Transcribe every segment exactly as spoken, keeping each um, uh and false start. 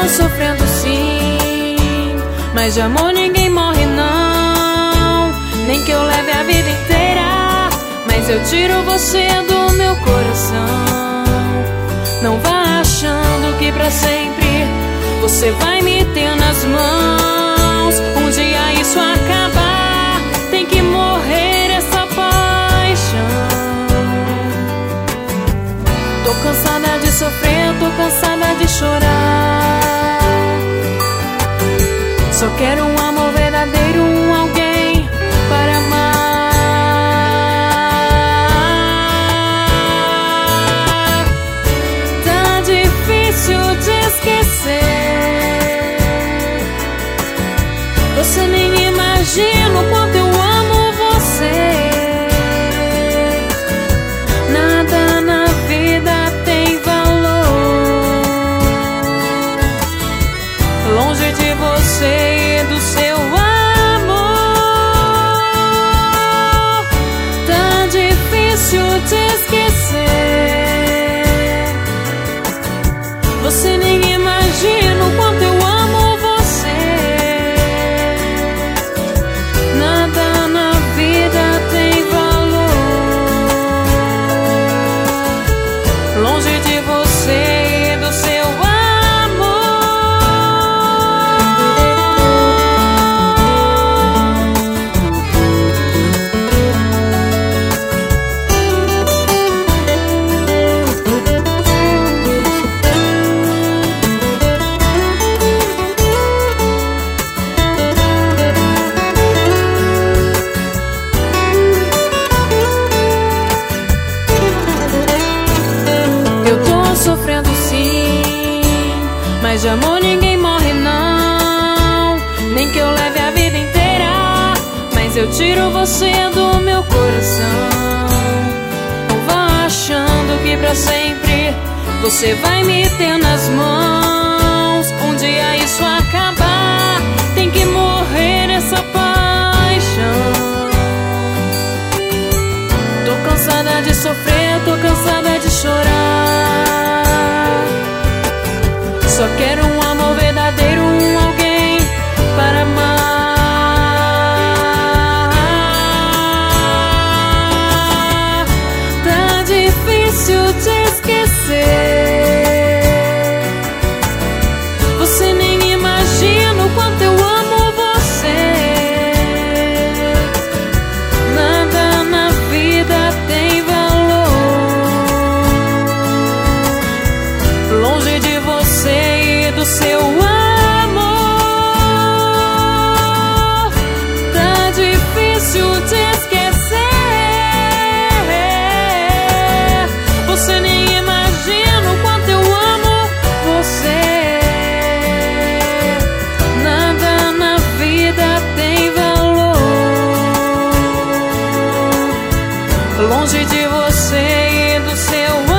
tô sofrendo sim, mas de amor ninguém morre não. Nem que eu leve a vida inteira, mas eu tiro você do meu coração. Não vá achando que pra sempre você vai me ter nas mãos. Um dia isso acabar, tem que morrer essa paixão. Tô cansada de sofrer, tô cansada de chorar. Só quero um amor verdadeiro, um alguém para amar. Tá difícil de esquecer, você nem imagina o quanto eu amo você. Nada na vida tem valor longe de você e do seu amor. Tá difícil de esquecer, você nem imagina o quanto eu amo você. Nada na vida tem valor longe de você e do seu amor. Sofrendo sim, mas de amor ninguém morre não. Nem que eu leve a vida inteira, mas eu tiro você do meu coração. Não vá achando que pra sempre você vai me ter nas mãos. Um dia isso acabar, tem que morrer essa paixão. Tô cansada de sofrer, tô cansada de chorar. Só quero um amor verdadeiro, um alguém para amar. Tá difícil de esquecer, você nem imagina o quanto eu amo você. Nada na vida tem valor longe de você e do seu amor. Tá difícil de esquecer, você nem imagina o quanto eu amo você. Nada na vida tem valor longe de você e do seu amor.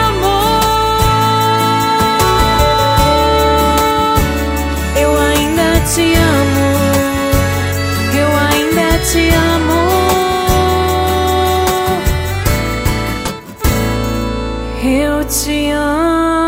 Te amo, eu ainda te amo, eu te amo.